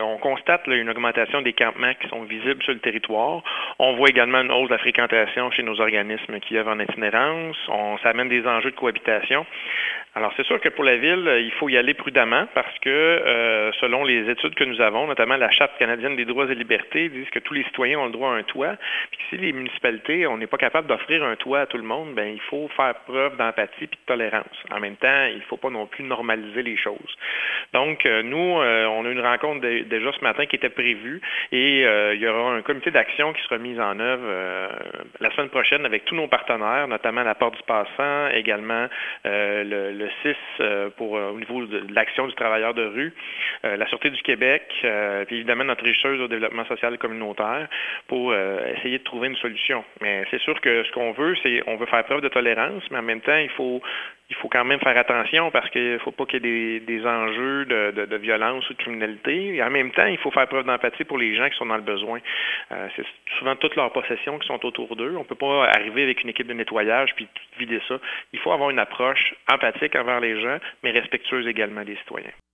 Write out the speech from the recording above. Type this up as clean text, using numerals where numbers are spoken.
On constate là, une augmentation des campements qui sont visibles sur le territoire. On voit également une hausse de la fréquentation chez nos organismes qui œuvrent en itinérance. Ça amène des enjeux de cohabitation. Alors, c'est sûr que pour la Ville, il faut y aller prudemment parce que, selon les études que nous avons, notamment la Charte canadienne des droits et libertés, disent que tous les citoyens ont le droit à un toit. Puis si les municipalités, on n'est pas capable d'offrir un toit à tout le monde, ben il faut faire preuve d'empathie et de tolérance. En même temps, il ne faut pas non plus normaliser les choses. Donc, nous, on a une rencontre déjà ce matin qui était prévue et il y aura un comité d'action qui sera mis en œuvre la semaine prochaine avec tous nos partenaires, notamment la Porte du Passant, également le CIS au niveau de l'action du travailleur de rue, la Sûreté du Québec, puis évidemment notre régisseuse au développement social et communautaire pour essayer de trouver une solution. Mais c'est sûr que ce qu'on veut, c'est on veut faire preuve de tolérance, mais en même temps, il faut quand même faire attention parce qu'il ne faut pas qu'il y ait des enjeux de violence ou de criminalité. Et en même temps, il faut faire preuve d'empathie pour les gens qui sont dans le besoin. C'est souvent toutes leurs possessions qui sont autour d'eux. On ne peut pas arriver avec une équipe de nettoyage puis vider ça. Il faut avoir une approche empathique envers les gens, mais respectueuse également des citoyens.